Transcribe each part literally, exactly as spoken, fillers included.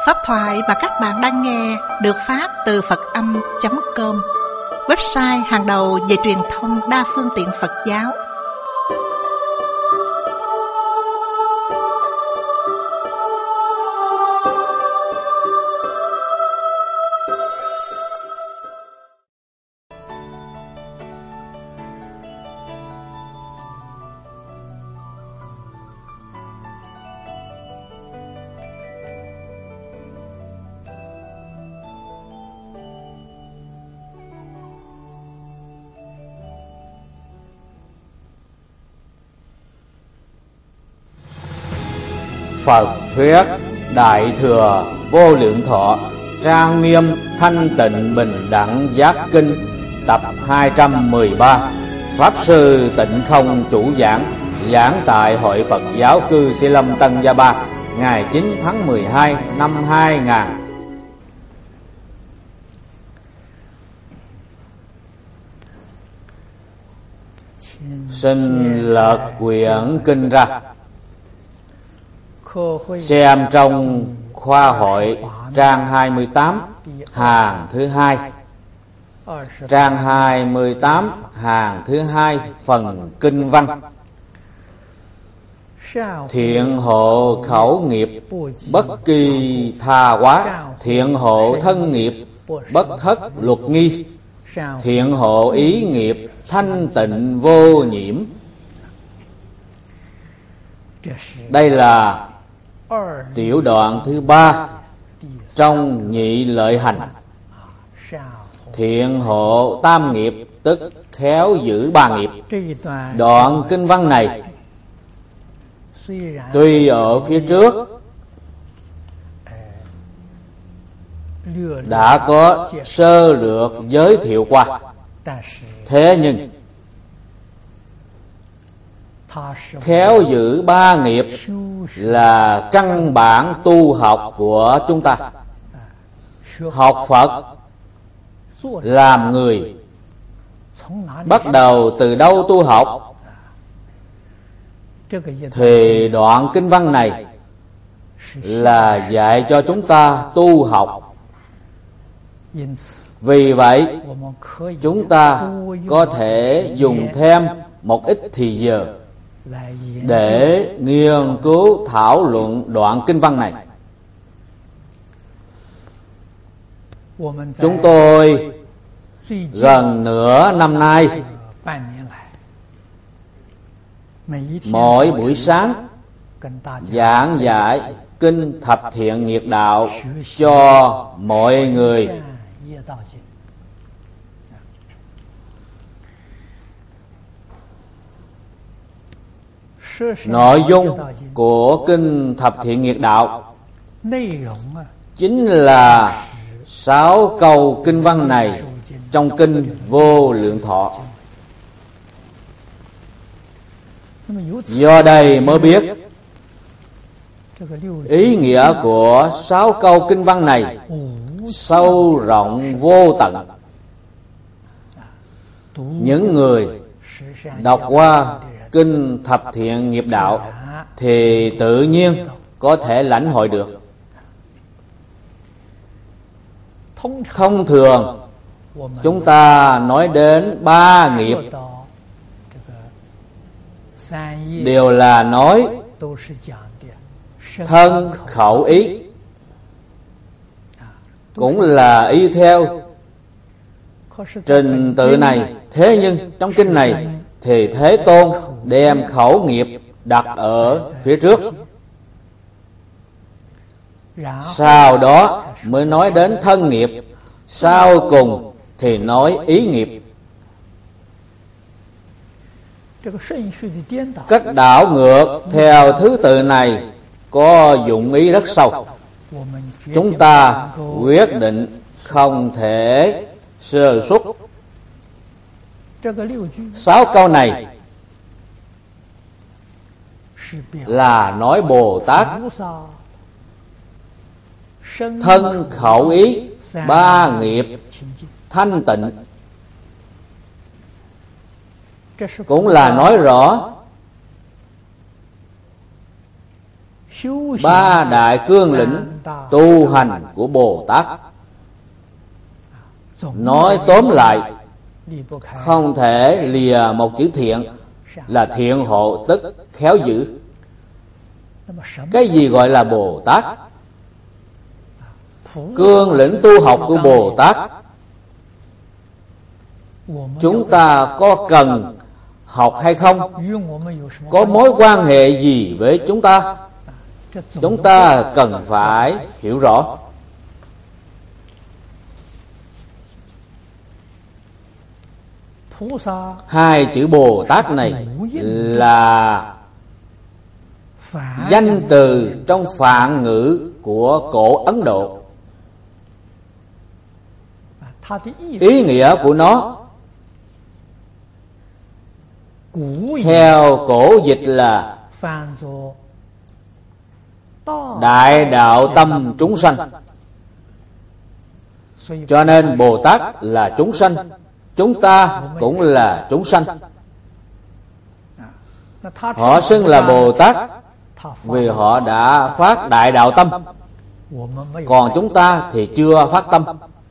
Pháp thoại mà các bạn đang nghe được phát từ Phật Âm chấm com, website hàng đầu về truyền thông đa phương tiện Phật giáo. Phật thuyết Đại Thừa Vô Lượng Thọ Trang Nghiêm Thanh Tịnh Bình Đẳng Giác Kinh tập hai trăm mười ba. Pháp sư Tịnh Không chủ giảng, giảng tại Hội Phật giáo cư Sĩ Lâm Tân Gia Ba, ngày chín tháng mười hai năm hai nghìn. Xin lật quyển kinh ra, xem trong khoa hội trang hai mươi tám hàng thứ hai, trang hai mươi tám hàng thứ hai, phần kinh văn. Thiện hộ khẩu nghiệp bất kỳ tha hóa, thiện hộ thân nghiệp bất thất luật nghi, thiện hộ ý nghiệp thanh tịnh vô nhiễm. Đây là tiểu đoạn thứ ba trong nhị lợi hành. Thiện hộ tam nghiệp tức khéo giữ ba nghiệp. Đoạn kinh văn này tuy ở phía trước đã có sơ lược giới thiệu qua, thế nhưng khéo giữ ba nghiệp là căn bản tu học của chúng ta. Học Phật làm người bắt đầu từ đâu tu học, thì đoạn kinh văn này là dạy cho chúng ta tu học. Vì vậy chúng ta có thể dùng thêm một ít thì giờ để nghiên cứu thảo luận đoạn kinh văn này. Chúng tôi gần nửa năm nay, mỗi buổi sáng giảng dạy kinh Thập Thiện Nghiệp Đạo cho mọi người. Nội dung của kinh Thập Thiện Nghiệp Đạo chính là sáu câu kinh văn này trong kinh Vô Lượng Thọ. Do đây mới biết ý nghĩa của sáu câu kinh văn này sâu rộng vô tận. Những người đọc qua kinh Thập Thiện Nghiệp Đạo thì tự nhiên có thể lãnh hội được. Thông thường chúng ta nói đến ba nghiệp đều là nói thân khẩu ý, cũng là y theo trình tự này. Thế nhưng trong kinh này thì Thế Tôn đem khẩu nghiệp đặt ở phía trước, sau đó mới nói đến thân nghiệp, sau cùng thì nói ý nghiệp. Cách đảo ngược theo thứ tự này có dụng ý rất sâu. Chúng ta quyết định không thể sơ suất. Sáu câu này là nói Bồ Tát thân khẩu ý ba nghiệp thanh tịnh, cũng là nói rõ ba đại cương lĩnh tu hành của Bồ Tát. Nói tóm lại, không thể lìa một chữ thiện là thiện hộ tức khéo giữ. Cái gì gọi là Bồ Tát? Cương lĩnh tu học của Bồ Tát, chúng ta có cần học hay không? Có mối quan hệ gì với chúng ta? Chúng ta cần phải hiểu rõ. Hai chữ Bồ Tát này là danh từ trong Phạn ngữ của cổ Ấn Độ. Ý nghĩa của nó theo cổ dịch là đại đạo tâm chúng sanh. Cho nên Bồ Tát là chúng sanh, chúng ta cũng là chúng sanh. Họ xưng là Bồ Tát vì họ đã phát đại đạo tâm, còn chúng ta thì chưa phát tâm.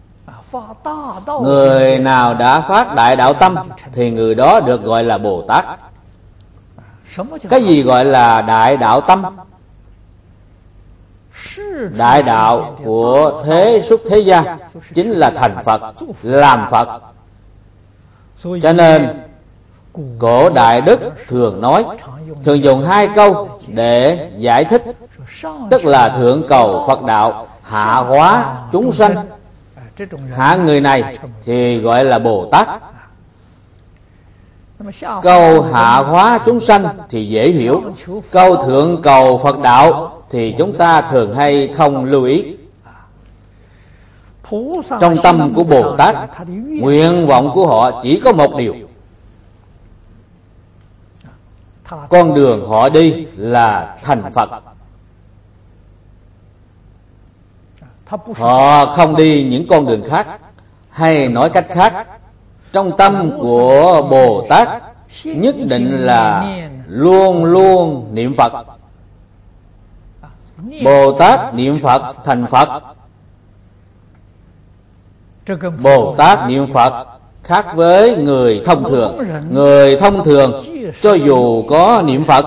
Người nào đã phát đại đạo tâm thì người đó được gọi là Bồ Tát. Cái gì gọi là đại đạo tâm? Đại đạo của thế xuất thế gian chính là thành Phật, làm Phật. Cho nên cổ Đại Đức thường nói, thường dùng hai câu để giải thích, tức là thượng cầu Phật đạo, hạ hóa chúng sanh. Hạ người này thì gọi là Bồ Tát. Câu hạ hóa chúng sanh thì dễ hiểu, câu thượng cầu Phật đạo thì chúng ta thường hay không lưu ý. Trong tâm của Bồ Tát, nguyện vọng của họ chỉ có một điều. Con đường họ đi là thành Phật. Họ không đi những con đường khác. Hay nói cách khác, trong tâm của Bồ Tát nhất định là luôn luôn niệm Phật. Bồ Tát niệm Phật thành Phật. Bồ Tát niệm Phật khác với người thông thường. Người thông thường cho dù có niệm Phật,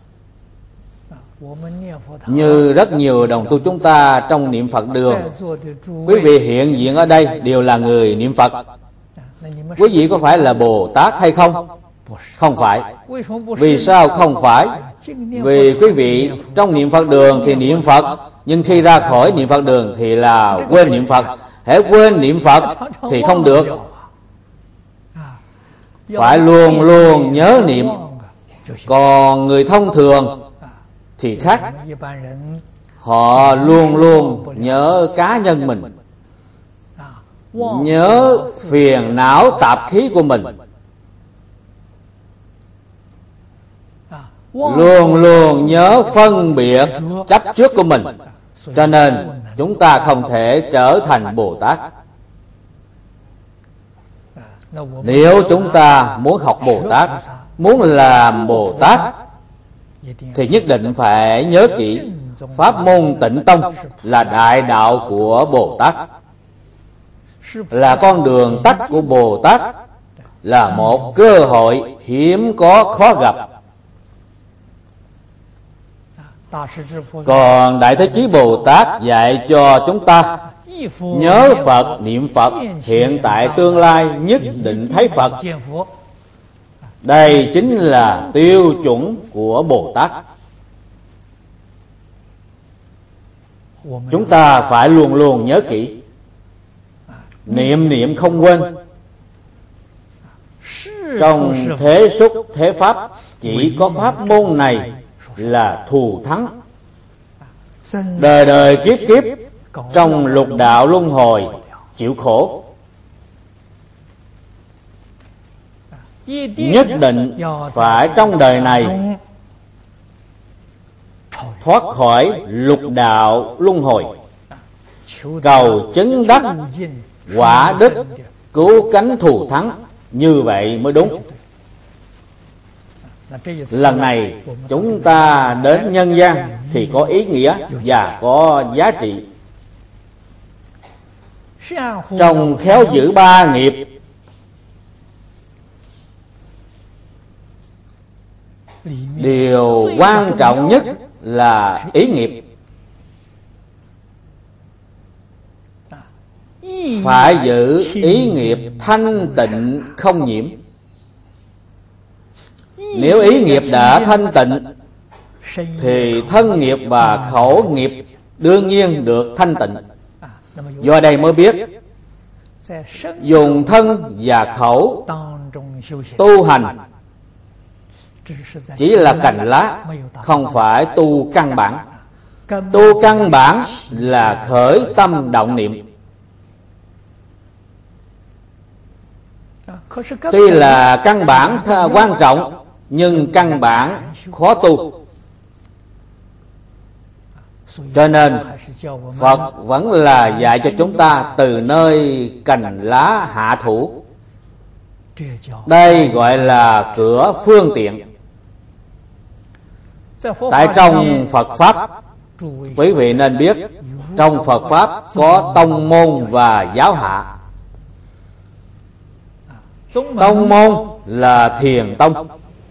như rất nhiều đồng tu chúng ta trong niệm Phật đường, quý vị hiện diện ở đây đều là người niệm Phật. Quý vị có phải là Bồ Tát hay không? Không phải. Vì sao không phải? Vì quý vị trong niệm Phật đường thì niệm Phật, nhưng khi ra khỏi niệm Phật đường thì là quên niệm Phật. Hễ quên niệm Phật thì không được. Phải luôn luôn nhớ niệm. Còn người thông thường thì khác. Họ luôn luôn nhớ cá nhân mình, nhớ phiền não tạp khí của mình, luôn luôn nhớ phân biệt chấp trước của mình. Cho nên chúng ta không thể trở thành Bồ Tát. Nếu chúng ta muốn học Bồ Tát, muốn làm Bồ Tát, thì nhất định phải nhớ kỹ pháp môn Tịnh Tông là đại đạo của Bồ Tát, là con đường tắt của Bồ Tát, là một cơ hội hiếm có khó gặp. Còn Đại Thế Chí Bồ Tát dạy cho chúng ta nhớ Phật, niệm Phật, hiện tại tương lai nhất định thấy Phật. Đây chính là tiêu chuẩn của Bồ Tát. Chúng ta phải luôn luôn nhớ kỹ, niệm niệm không quên. Trong thế xuất thế pháp, chỉ có pháp môn này là thù thắng. Đời đời kiếp kiếp trong lục đạo luân hồi chịu khổ, nhất định phải trong đời này thoát khỏi lục đạo luân hồi, cầu chứng đắc quả đức, cứu cánh thù thắng. Như vậy mới đúng. Lần này chúng ta đến nhân gian thì có ý nghĩa và có giá trị. Trong khéo giữ ba nghiệp, điều quan trọng nhất là ý nghiệp. Phải giữ ý nghiệp thanh tịnh không nhiễm. Nếu ý nghiệp đã thanh tịnh thì thân nghiệp và khẩu nghiệp đương nhiên được thanh tịnh. Do đây mới biết dùng thân và khẩu tu hành chỉ là cành lá, không phải tu căn bản. Tu căn bản là khởi tâm động niệm. Tuy là căn bản quan trọng, nhưng căn bản khó tu. Cho nên Phật vẫn là dạy cho chúng ta từ nơi cành lá hạ thủ. Đây gọi là cửa phương tiện. Tại trong Phật Pháp, quý vị nên biết, trong Phật Pháp có tông môn và giáo hạ. Tông môn là Thiền Tông.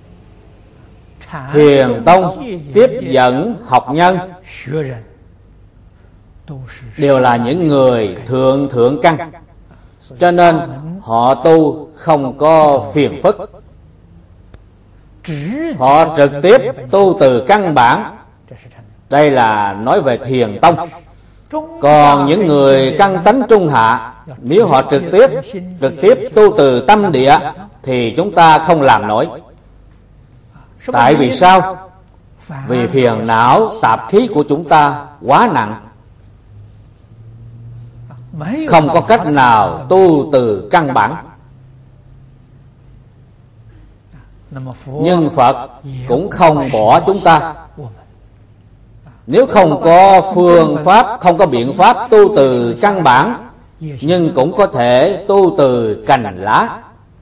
Thiền Tông tiếp dẫn học nhân đều là những người thượng thượng căn, cho nên họ tu không có phiền phức. Họ trực tiếp tu từ căn bản. Đây là nói về Thiền Tông. Còn những người căn tánh trung hạ, nếu họ trực tiếp trực tiếp tu từ tâm địa thì chúng ta không làm nổi. Tại vì sao? Vì phiền não tạp khí của chúng ta quá nặng, không có cách nào tu từ căn bản. Nhưng Phật cũng không bỏ chúng ta. Nếu không có phương pháp, không có biện pháp tu từ căn bản, nhưng cũng có thể tu từ cành lá.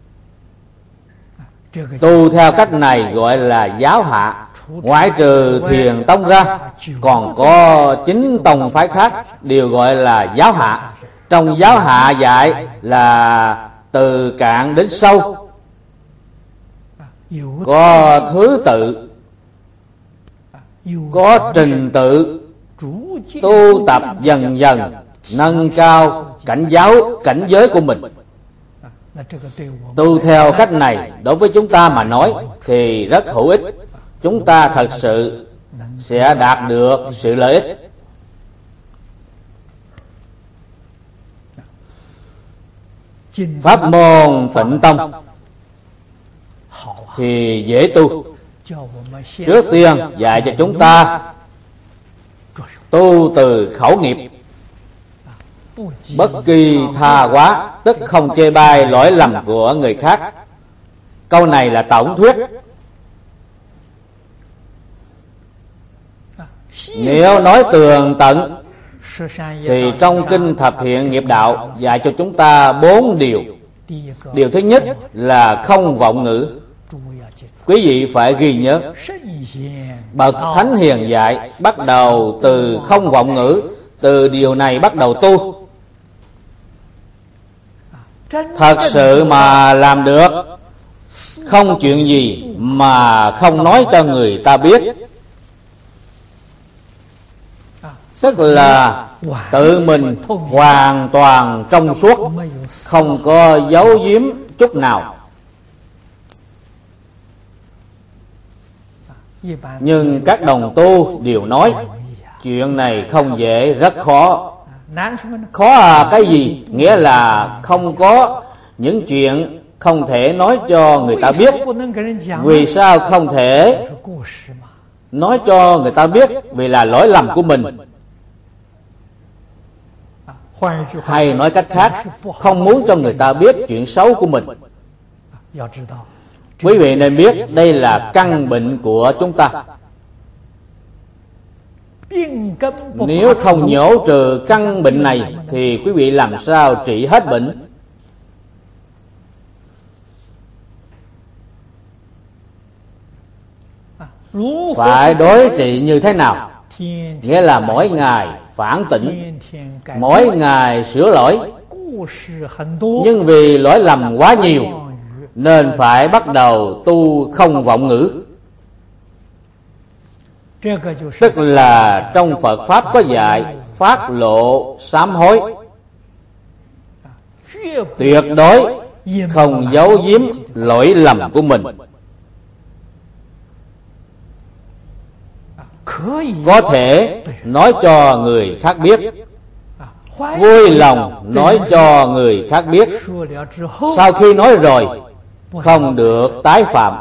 Tu theo cách này gọi là giáo hạ. Ngoại trừ Thiền Tông ra, còn có chín tông phái khác đều gọi là giáo hạ. Trong giáo hạ dạy là từ cạn đến sâu, có thứ tự, có trình tự, tu tập dần dần, nâng cao cảnh giáo, cảnh giới của mình. Tu theo cách này đối với chúng ta mà nói thì rất hữu ích. Chúng ta thật sự sẽ đạt được sự lợi ích. Pháp môn Tịnh Tông thì dễ tu. Trước tiên dạy cho chúng ta tu từ khẩu nghiệp, bất kỳ tha hóa, tức không chê bai lỗi lầm của người khác. Câu này là tổng thuyết. Nếu nói tường tận thì trong kinh Thập Thiện Nghiệp Đạo dạy cho chúng ta bốn điều. Điều thứ nhất là không vọng ngữ. Quý vị phải ghi nhớ, bậc thánh hiền dạy bắt đầu từ không vọng ngữ. Từ điều này bắt đầu tu. Thật sự mà làm được, không chuyện gì mà không nói cho người ta biết. Tức là tự mình hoàn toàn trong suốt, không có giấu giếm chút nào. Nhưng các đồng tu đều nói chuyện này không dễ, rất khó. Khó là cái gì? Nghĩa là không có những chuyện không thể nói cho người ta biết. Vì sao không thể nói cho người ta biết? Vì là lỗi lầm của mình. Hay nói cách khác, không muốn cho người ta biết chuyện xấu của mình. Quý vị nên biết đây là căn bệnh của chúng ta. Nếu không nhổ trừ căn bệnh này thì quý vị làm sao trị hết bệnh? phải đối trị như thế nào? Nghĩa là mỗi ngày phản tỉnh, mỗi ngày sửa lỗi. Nhưng vì lỗi lầm quá nhiều nên phải bắt đầu tu không vọng ngữ. Tức là trong Phật Pháp có dạy phát lộ sám hối, tuyệt đối không giấu giếm lỗi lầm của mình. Có thể nói cho người khác biết, vui lòng nói cho người khác biết. Sau khi nói rồi không được tái phạm.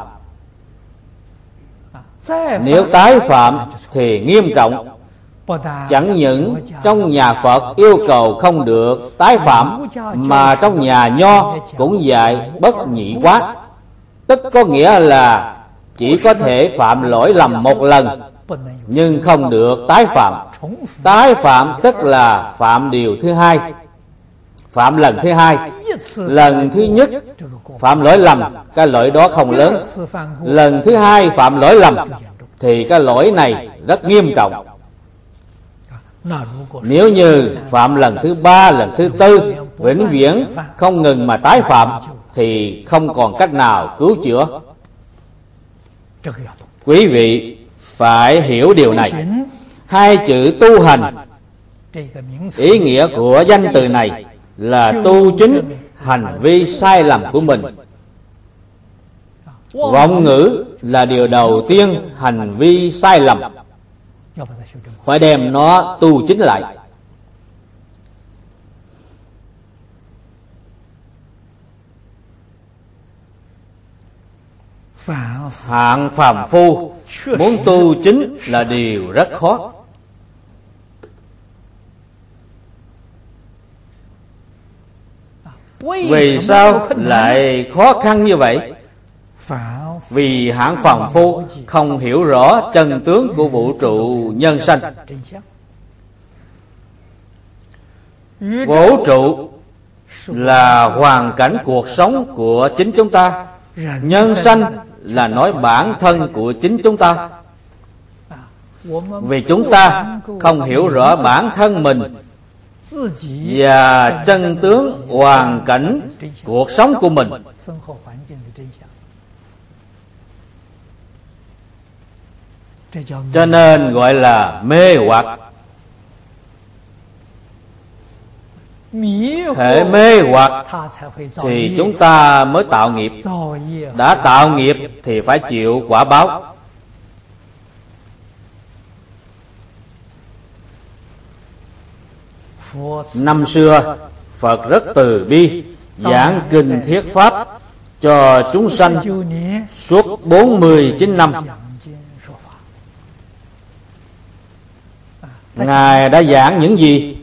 Nếu tái phạm thì nghiêm trọng. Chẳng những trong nhà Phật yêu cầu không được tái phạm, mà trong nhà Nho cũng dạy bất nhị quá. Tức có nghĩa là chỉ có thể phạm lỗi lầm một lần, nhưng không được tái phạm. Tái phạm tức là phạm điều thứ hai, phạm lần thứ hai. Lần thứ nhất phạm lỗi lầm, cái lỗi đó không lớn. Lần thứ hai phạm lỗi lầm thì cái lỗi này rất nghiêm trọng. Nếu như phạm lần thứ ba, lần thứ tư, vĩnh viễn không ngừng mà tái phạm thì không còn cách nào cứu chữa. Quý vị phải hiểu điều này. Hai chữ tu hành, ý nghĩa của danh từ này là tu chính hành vi sai lầm của mình. Vọng ngữ là điều đầu tiên hành vi sai lầm, phải đem nó tu chính lại. Hạng phàm phu muốn tu chính là điều rất khó. Vì sao lại khó khăn như vậy? Vì hạng phàm phu không hiểu rõ chân tướng của vũ trụ nhân sanh. Vũ trụ là hoàn cảnh cuộc sống của chính chúng ta. Nhân sanh là nói bản thân của chính chúng ta. Vì chúng ta không hiểu rõ bản thân mình và chân tướng hoàn cảnh cuộc sống của mình, cho nên gọi là mê hoặc. Hệ mê hoặc thì chúng ta mới tạo nghiệp. Đã tạo nghiệp thì phải chịu quả báo. Năm xưa Phật rất từ bi, giảng kinh thuyết pháp cho chúng sanh suốt bốn mươi chín năm. Ngài đã giảng những gì?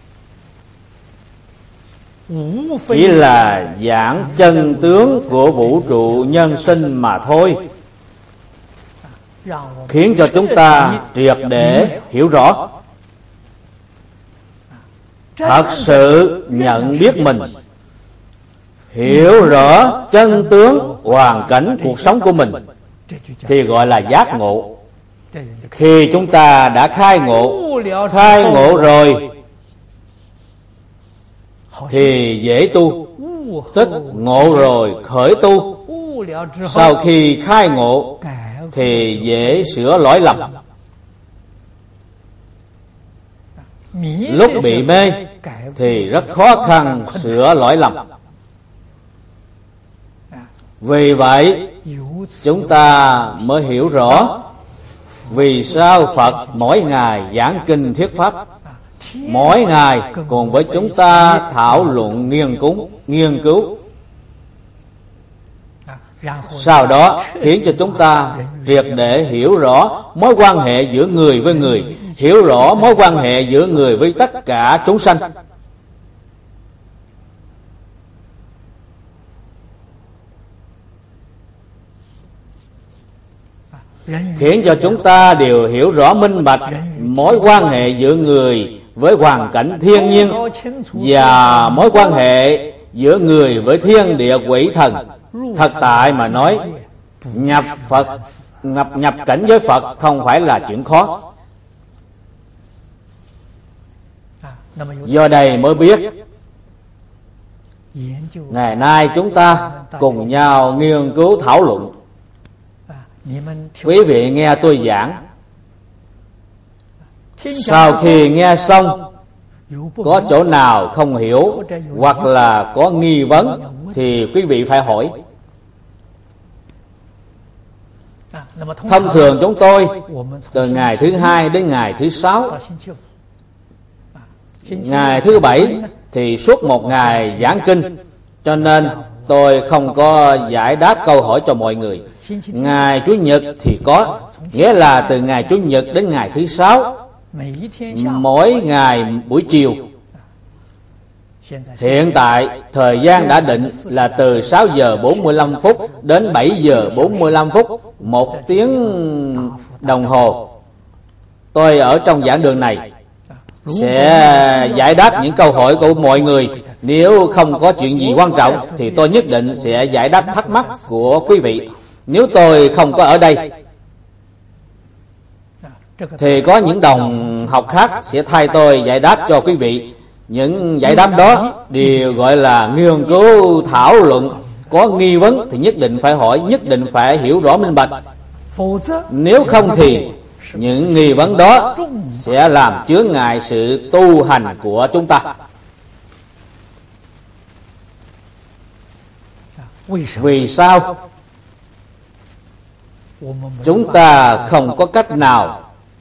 Chỉ là giảng chân tướng của vũ trụ nhân sinh mà thôi, khiến cho chúng ta triệt để hiểu rõ, thật sự nhận biết mình, hiểu rõ chân tướng hoàn cảnh cuộc sống của mình, thì gọi là giác ngộ. Khi chúng ta đã khai ngộ, khai ngộ rồi thì dễ tu, tức ngộ rồi khởi tu. Sau khi khai ngộ thì dễ sửa lỗi lầm. Lúc bị mê thì rất khó khăn sửa lỗi lầm. Vì vậy chúng ta mới hiểu rõ vì sao Phật mỗi ngày giảng kinh thuyết pháp, mỗi ngày cùng với chúng ta thảo luận nghiên cứu, nghiên cứu. Sau đó khiến cho chúng ta triệt để hiểu rõ mối quan hệ giữa người với người, hiểu rõ mối quan hệ giữa người với tất cả chúng sanh. Khiến cho chúng ta đều hiểu rõ minh bạch mối quan hệ giữa người với hoàn cảnh thiên nhiên và mối quan hệ giữa người với thiên địa quỷ thần. Thật tại mà nói, nhập Phật nhập, nhập cảnh với Phật không phải là chuyện khó. Do đây mới biết ngày nay chúng ta cùng nhau nghiên cứu thảo luận. Quý vị nghe tôi giảng, sau khi nghe xong có chỗ nào không hiểu hoặc là có nghi vấn thì quý vị phải hỏi. Thông thường chúng tôi từ ngày thứ hai đến ngày thứ sáu, ngày thứ bảy thì suốt một ngày giảng kinh, cho nên tôi không có giải đáp câu hỏi cho mọi người. Ngày Chủ nhật thì có, nghĩa là từ ngày Chủ nhật đến ngày thứ sáu, mỗi ngày buổi chiều. Hiện tại thời gian đã định là từ sáu giờ bốn mươi lăm phút đến bảy giờ bốn mươi lăm phút, một tiếng đồng hồ. Tôi ở trong giảng đường này sẽ giải đáp những câu hỏi của mọi người. Nếu không có chuyện gì quan trọng thì tôi nhất định sẽ giải đáp thắc mắc của quý vị. Nếu tôi không có ở đây thì có những đồng học khác sẽ thay tôi giải đáp cho quý vị. Những giải đáp đó đều gọi là nghiên cứu thảo luận. Có nghi vấn thì nhất định phải hỏi, nhất định phải hiểu rõ minh bạch. Nếu không thì những nghi vấn đó sẽ làm chướng ngại sự tu hành của chúng ta. Vì sao chúng ta không có cách nào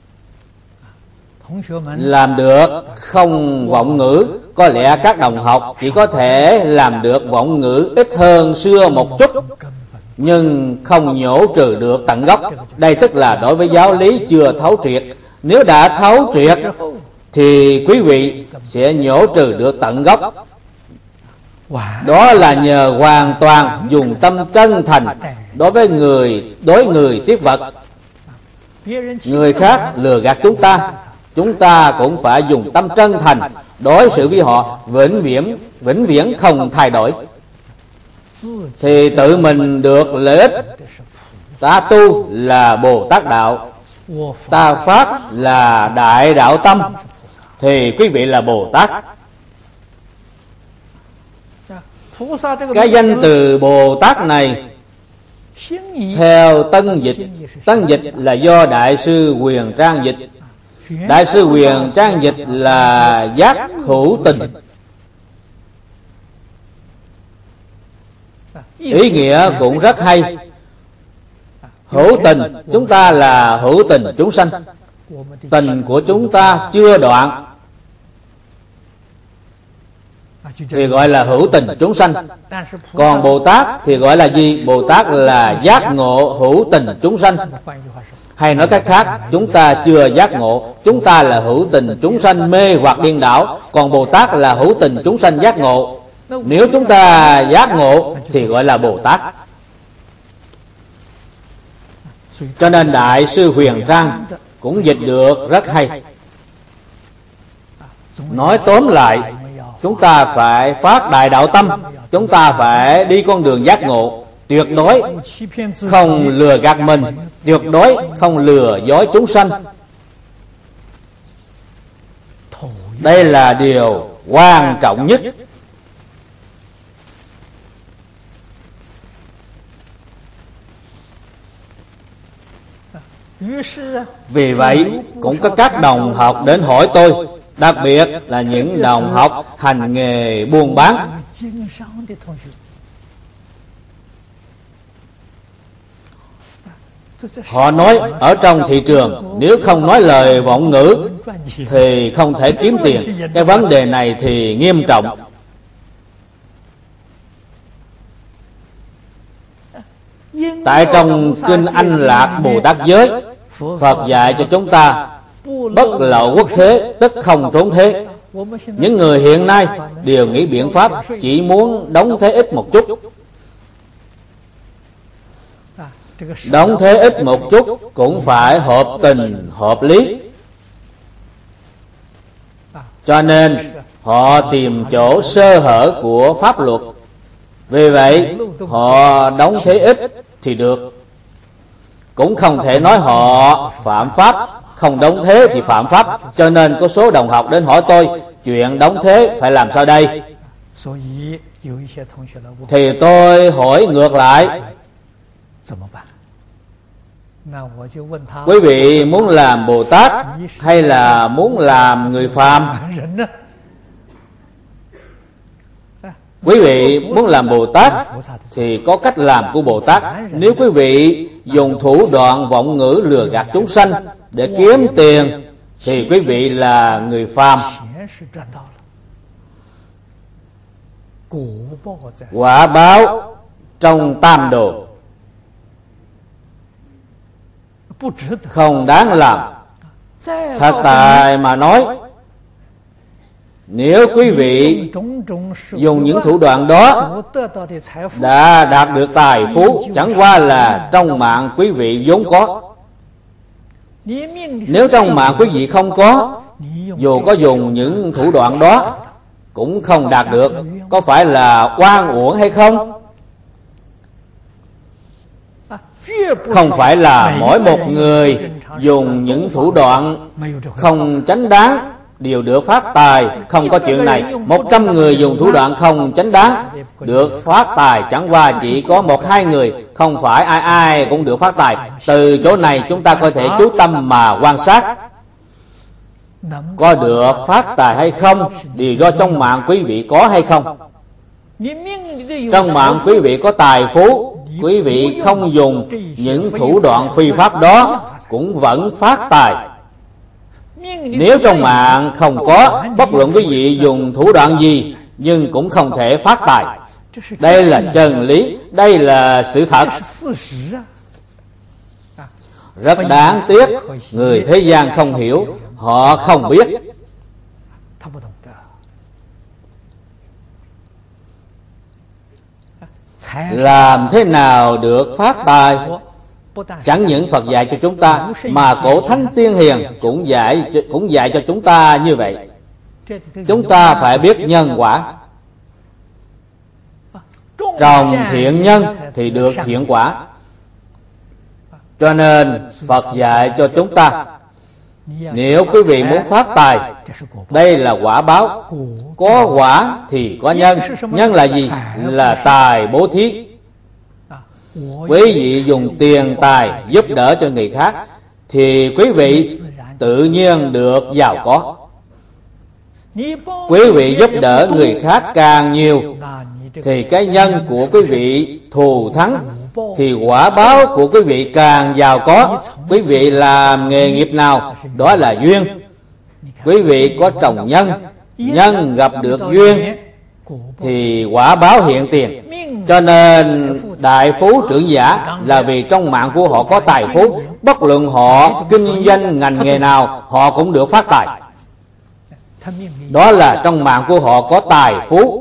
làm được không vọng ngữ? Có lẽ các đồng học chỉ có thể làm được vọng ngữ ít hơn xưa một chút, nhưng không nhổ trừ được tận gốc. Đây tức là đối với giáo lý chưa thấu triệt. Nếu đã thấu triệt thì quý vị sẽ nhổ trừ được tận gốc. Đó là nhờ hoàn toàn dùng tâm chân thành đối với người đối người tiếp vật. Người khác lừa gạt chúng ta, chúng ta cũng phải dùng tâm chân thành đối xử với họ, vĩnh viễn vĩnh viễn không thay đổi, thì tự mình được lợi ích. Ta tu là Bồ Tát đạo, ta phát là Đại Đạo Tâm, thì quý vị là Bồ Tát. Cái danh từ Bồ Tát này theo Tân Dịch, Tân Dịch là do Đại sư Quyền Trang dịch. Đại sư Quyền Trang dịch là giác hữu tình. Ý nghĩa cũng rất hay. Hữu tình, chúng ta là hữu tình chúng sanh. Tình của chúng ta chưa đoạn thì gọi là hữu tình chúng sanh. Còn Bồ Tát thì gọi là gì? Bồ Tát là giác ngộ hữu tình chúng sanh. Hay nói cách khác, chúng ta chưa giác ngộ, chúng ta là hữu tình chúng sanh mê hoặc điên đảo, còn Bồ Tát là hữu tình chúng sanh giác ngộ. Nếu chúng ta giác ngộ thì gọi là Bồ Tát. Cho nên Đại sư Huyền Trang cũng dịch được rất hay. Nói tóm lại, chúng ta phải phát đại đạo tâm, chúng ta phải đi con đường giác ngộ, tuyệt đối không lừa gạt mình, tuyệt đối không lừa dối chúng sanh. Đây là điều quan trọng nhất. Vì vậy cũng có các đồng học đến hỏi tôi, đặc biệt là những đồng học hành nghề buôn bán. Họ nói ở trong thị trường nếu không nói lời vọng ngữ thì không thể kiếm tiền. Cái vấn đề này thì nghiêm trọng. Tại trong Kinh Anh Lạc Bồ Tát Giới, Phật dạy cho chúng ta bất lậu quốc thế, tức không trốn thế. Những người hiện nay đều nghĩ biện pháp chỉ muốn đóng thế ít một chút. Đóng thế ít một chút cũng phải hợp tình, hợp lý. Cho nên họ tìm chỗ sơ hở của pháp luật. Vì vậy họ đóng thế ít thì được. cũng không thể nói họ phạm pháp. Không đóng thế thì phạm pháp. Cho nên có số đồng học đến hỏi tôi, chuyện đóng thế phải làm sao đây? Thì tôi hỏi ngược lại, quý vị muốn làm Bồ Tát hay là muốn làm người phàm? Quý vị muốn làm Bồ Tát thì có cách làm của Bồ Tát. Nếu quý vị dùng thủ đoạn vọng ngữ lừa gạt chúng sanh để kiếm tiền thì quý vị là người phàm. Quả báo trong tam đồ không đáng làm. Thật tại mà nói, nếu quý vị dùng những thủ đoạn đó đã đạt được tài phú, chẳng qua là trong mạng quý vị vốn có. Nếu trong mạng quý vị không có, dù có dùng những thủ đoạn đó cũng không đạt được. Có phải là oan uổng hay không? Không phải là mỗi một người dùng những thủ đoạn không chánh đáng đều được phát tài. Không có chuyện này. Một trăm người dùng thủ đoạn không chánh đáng được phát tài, chẳng qua chỉ có một hai người. Không phải ai ai cũng được phát tài. Từ chỗ này chúng ta có thể chú tâm mà quan sát. Có được phát tài hay không đều do trong mạng quý vị có hay không. Trong mạng quý vị có tài phú, quý vị không dùng những thủ đoạn phi pháp đó cũng vẫn phát tài. Nếu trong mạng không có, bất luận quý vị dùng thủ đoạn gì nhưng cũng không thể phát tài. Đây là chân lý, đây là sự thật. Rất đáng tiếc, người thế gian không hiểu, họ không biết. Làm thế nào được phát tài? Chẳng những Phật dạy cho chúng ta, mà cổ thánh tiên hiền cũng dạy cũng dạy cho chúng ta như vậy. Chúng ta phải biết nhân quả. Trồng thiện nhân thì được thiện quả. Cho nên Phật dạy cho chúng ta, nếu quý vị muốn phát tài, đây là quả báo. Có quả thì có nhân. Nhân là gì? Là tài bố thí. Quý vị dùng tiền tài giúp đỡ cho người khác thì quý vị tự nhiên được giàu có. Quý vị giúp đỡ người khác càng nhiều thì cái nhân của quý vị thù thắng, thì quả báo của quý vị càng giàu có. Quý vị làm nghề nghiệp nào, đó là duyên. Quý vị có trồng nhân, nhân gặp được duyên thì quả báo hiện tiền. Cho nên đại phú trưởng giả là vì trong mạng của họ có tài phú. Bất luận họ kinh doanh ngành nghề nào, họ cũng được phát tài. Đó là trong mạng của họ có tài phú.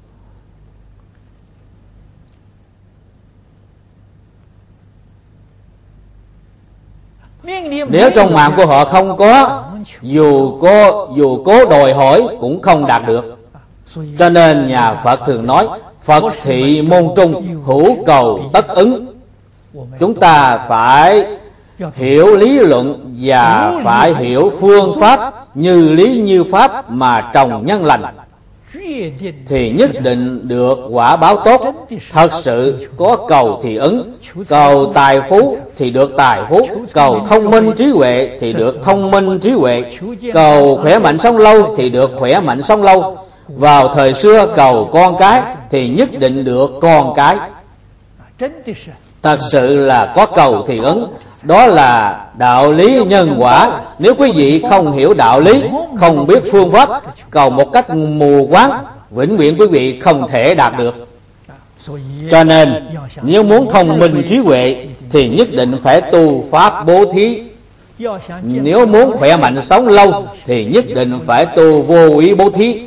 Nếu trong mạng của họ không có, dù có dù cố đòi hỏi cũng không đạt được. Cho nên nhà Phật thường nói, Phật thị môn trung, hữu cầu tất ứng. Chúng ta phải hiểu lý luận và phải hiểu phương pháp như lý như pháp mà trồng nhân lành, thì nhất định được quả báo tốt. Thật sự có cầu thì ứng. Cầu tài phú thì được tài phú. Cầu thông minh trí huệ thì được thông minh trí huệ. Cầu khỏe mạnh sống lâu thì được khỏe mạnh sống lâu. Vào thời xưa cầu con cái thì nhất định được con cái. Thật sự là có cầu thì ứng. Đó là đạo lý nhân quả. Nếu quý vị không hiểu đạo lý, không biết phương pháp, cầu một cách mù quáng, vĩnh viễn quý vị không thể đạt được. Cho nên nếu muốn thông minh trí huệ thì nhất định phải tu pháp bố thí. Nếu muốn khỏe mạnh sống lâu thì nhất định phải tu vô ý bố thí.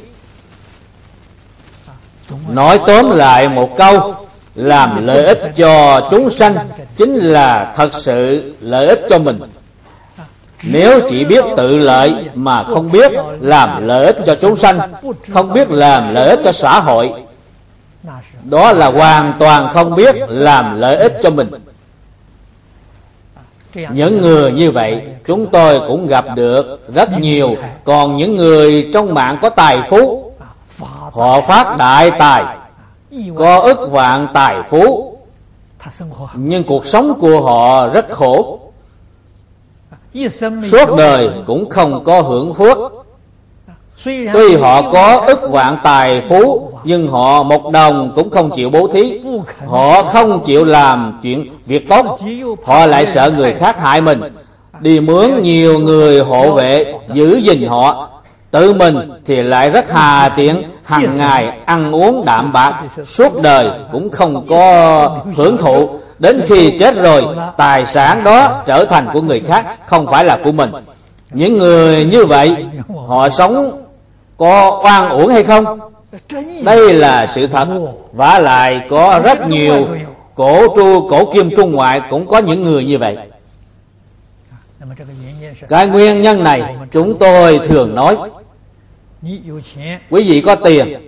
Nói tóm lại một câu, làm lợi ích cho chúng sanh chính là thật sự lợi ích cho mình. Nếu chỉ biết tự lợi mà không biết làm lợi ích cho chúng sanh, không biết làm lợi ích cho xã hội, đó là hoàn toàn không biết làm lợi ích cho mình. Những người như vậy chúng tôi cũng gặp được rất nhiều. Còn những người trong mạng có tài phú, họ phát đại tài, có ức vạn tài phú, nhưng cuộc sống của họ rất khổ, suốt đời cũng không có hưởng phước. Tuy họ có ức vạn tài phú, nhưng họ một đồng cũng không chịu bố thí. Họ không chịu làm chuyện việc tốt, họ lại sợ người khác hại mình, đi mướn nhiều người hộ vệ giữ gìn họ. Tự mình thì lại rất hà tiện, hằng ngày ăn uống đạm bạc, suốt đời cũng không có hưởng thụ. Đến khi chết rồi, tài sản đó trở thành của người khác, không phải là của mình. Những người như vậy, họ sống có oan uổng hay không? Đây là sự thật. Vả lại có rất nhiều cổ tru cổ kim Trung Ngoại cũng có những người như vậy. Cái nguyên nhân này chúng tôi thường nói, quý vị có tiền,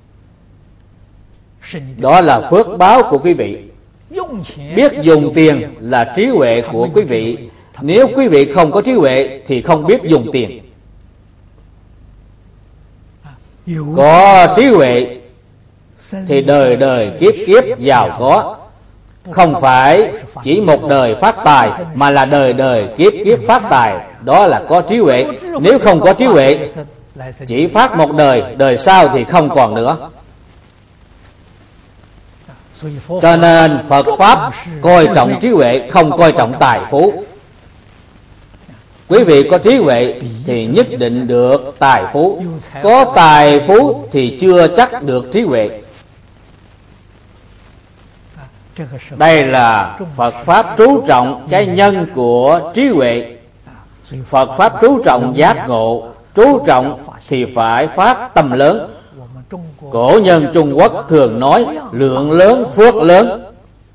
đó là phước báo của quý vị. Biết dùng tiền là trí huệ của quý vị. Nếu quý vị không có trí huệ thì không biết dùng tiền. Có trí huệ thì đời đời kiếp kiếp giàu có. Không phải chỉ một đời phát tài, mà là đời đời kiếp kiếp phát tài. Đó là có trí huệ. Nếu không có trí huệ, chỉ phát một đời, đời sau thì không còn nữa. Cho nên Phật Pháp coi trọng trí huệ, không coi trọng tài phú. Quý vị có trí huệ thì nhất định được tài phú, có tài phú thì chưa chắc được trí huệ. Đây là Phật Pháp chú trọng cái nhân của trí huệ. Phật Pháp chú trọng giác ngộ, chú trọng thì phải phát tâm lớn. Cổ nhân Trung Quốc thường nói lượng lớn phước lớn.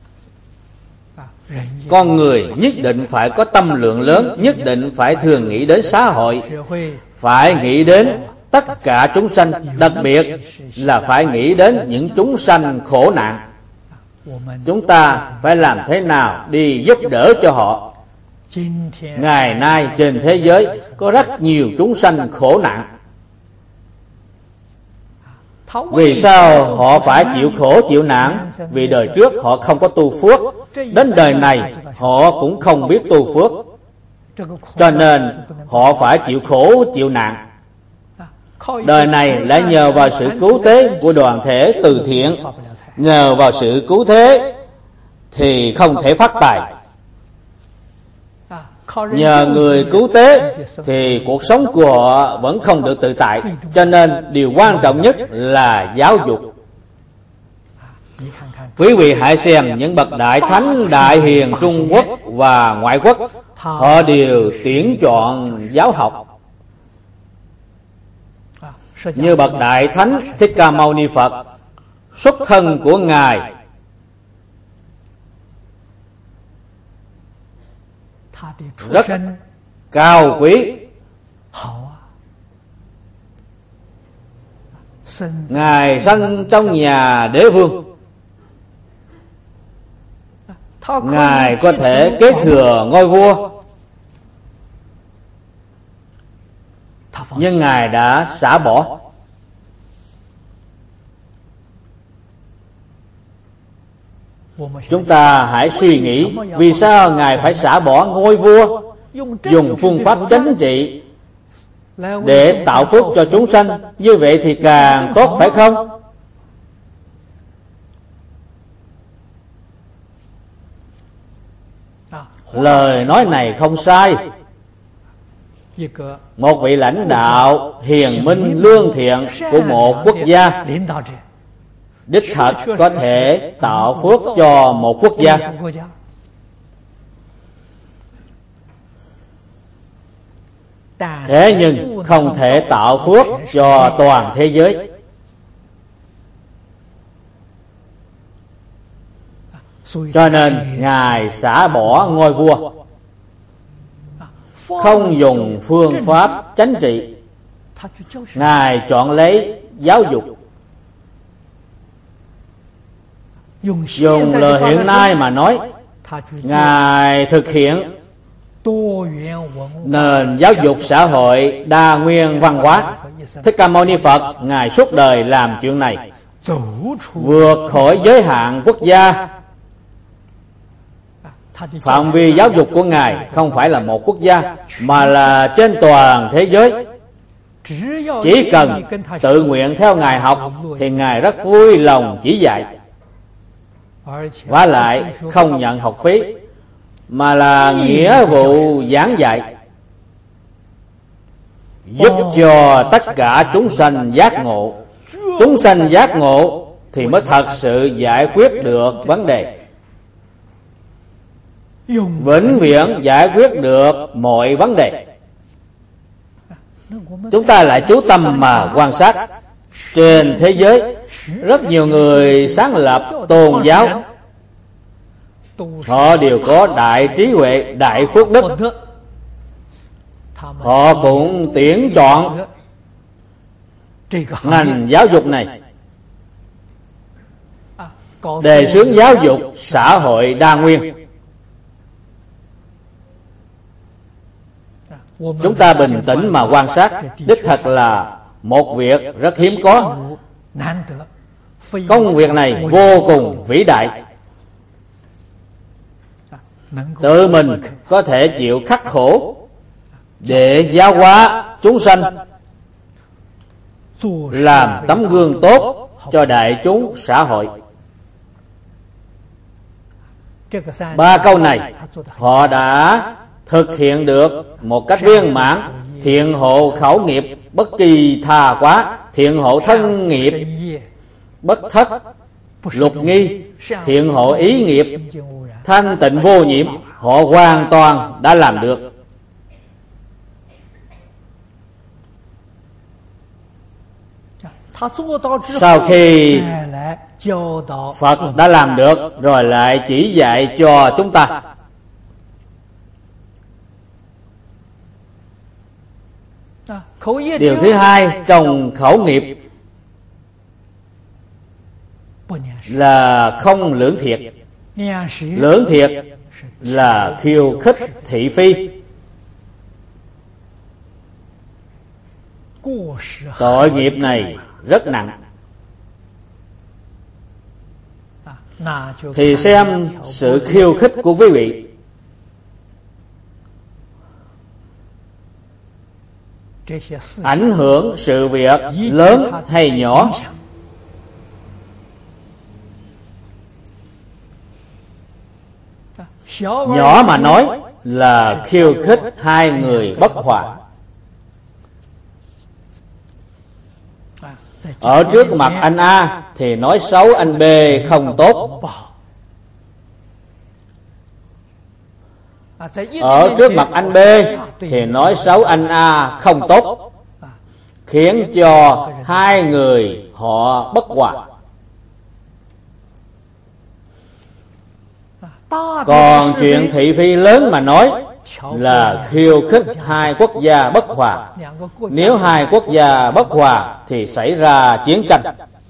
Con người nhất định phải có tâm lượng lớn, nhất định phải thường nghĩ đến xã hội, phải nghĩ đến tất cả chúng sanh, đặc biệt là phải nghĩ đến những chúng sanh khổ nạn. Chúng ta phải làm thế nào đi giúp đỡ cho họ. Ngày nay trên thế giới có rất nhiều chúng sanh khổ nạn. Vì sao họ phải chịu khổ chịu nạn? Vì đời trước họ không có tu phước, đến đời này họ cũng không biết tu phước, cho nên họ phải chịu khổ chịu nạn. Đời này lại nhờ vào sự cứu thế của đoàn thể từ thiện, nhờ vào sự cứu thế thì không thể phát tài. Nhờ người cứu tế thì cuộc sống của họ vẫn không được tự tại. Cho nên điều quan trọng nhất là giáo dục. Quý vị hãy xem những bậc đại thánh đại hiền Trung Quốc và ngoại quốc, họ đều tuyển chọn giáo học. Như bậc đại thánh Thích Ca Mâu Ni Phật, xuất thân của ngài rất cao quý. Ngài sinh trong nhà đế vương, ngài có thể kế thừa ngôi vua, nhưng ngài đã xả bỏ. Chúng ta hãy suy nghĩ vì sao ngài phải xả bỏ ngôi vua, dùng phương pháp chánh trị để tạo phước cho chúng sanh. Như vậy thì càng tốt, phải không? Lời nói này không sai. Một vị lãnh đạo hiền minh lương thiện của một quốc gia đích thật có thể tạo phước cho một quốc gia. Thế nhưng không thể tạo phước cho toàn thế giới. Cho nên ngài xả bỏ ngôi vua, không dùng phương pháp chánh trị, ngài chọn lấy giáo dục. Dùng lời hiện nay mà nói, ngài thực hiện nền giáo dục xã hội đa nguyên văn hóa. Thích Ca Mâu Ni Phật Ngài suốt đời làm chuyện này, vượt khỏi giới hạn quốc gia. Phạm vi giáo dục của Ngài không phải là một quốc gia, mà là trên toàn thế giới. Chỉ cần tự nguyện theo Ngài học thì Ngài rất vui lòng chỉ dạy. Vả lại không nhận học phí, mà là nghĩa vụ giảng dạy, giúp cho tất cả chúng sanh giác ngộ. Chúng sanh giác ngộ thì mới thật sự giải quyết được vấn đề, vĩnh viễn giải quyết được mọi vấn đề. Chúng ta lại chú tâm mà quan sát. Trên thế giới, rất nhiều người sáng lập tôn giáo, họ đều có đại trí huệ, đại phước đức. Họ cũng tuyển chọn ngành giáo dục này, đề xướng giáo dục xã hội đa nguyên. Chúng ta bình tĩnh mà quan sát, đích thật là một việc rất hiếm có. Công việc này vô cùng vĩ đại. Tự mình có thể chịu khắc khổ để giáo hóa chúng sanh, làm tấm gương tốt cho đại chúng xã hội. Ba câu này họ đã thực hiện được một cách viên mãn. Thiện hộ khẩu nghiệp bất kỳ tha quá, thiện hộ thân nghiệp bất thất lục nghi, thiện hộ ý nghiệp thanh tịnh vô nhiễm. Họ hoàn toàn đã làm được. Sau khi Phật đã làm được rồi, lại chỉ dạy cho chúng ta. Điều thứ hai trong khẩu nghiệp là không lưỡng thiệt. Lưỡng thiệt là khiêu khích thị phi. Tội nghiệp này rất nặng. Thì xem sự khiêu khích của quý vị. Ảnh hưởng sự việc lớn hay nhỏ. Nhỏ mà nói là khiêu khích hai người bất hòa. Ở trước mặt anh A thì nói xấu anh B không tốt. Ở trước mặt anh B thì nói xấu anh A không tốt, khiến cho hai người họ bất hòa. Còn chuyện thị phi lớn mà nói là khiêu khích hai quốc gia bất hòa. Nếu hai quốc gia bất hòa thì xảy ra chiến tranh.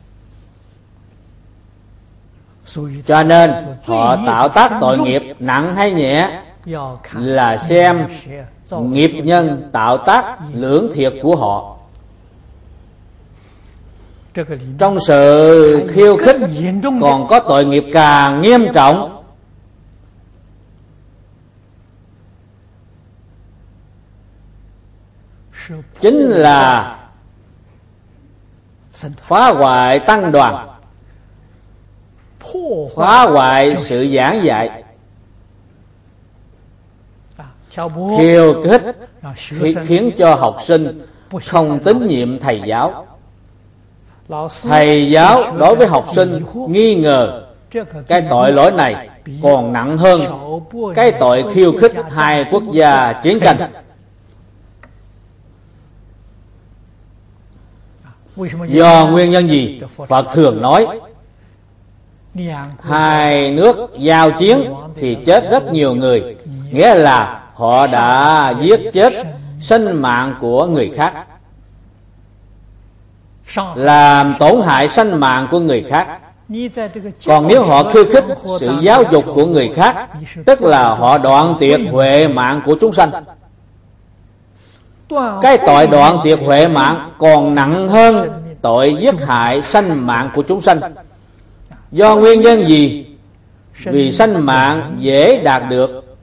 Cho nên họ tạo tác tội nghiệp nặng hay nhẹ là xem nghiệp nhân tạo tác lưỡng thiệt của họ. Trong sự khiêu khích còn có tội nghiệp càng nghiêm trọng. Chính là phá hoại tăng đoàn, phá hoại sự giảng dạy, khiêu khích khiến cho học sinh không tín nhiệm thầy giáo. Thầy giáo đối với học sinh nghi ngờ, cái tội lỗi này còn nặng hơn cái tội khiêu khích hai quốc gia chiến tranh. Do nguyên nhân gì? Phật thường nói hai nước giao chiến thì chết rất nhiều người, nghĩa là họ đã giết chết sinh mạng của người khác, làm tổn hại sinh mạng của người khác. Còn nếu họ khiêu khích sự giáo dục của người khác, tức là họ đoạn tuyệt huệ mạng của chúng sanh. Cái tội đoạn tuyệt huệ mạng còn nặng hơn tội giết hại sanh mạng của chúng sanh. Do nguyên nhân gì? Vì sanh mạng dễ đạt được,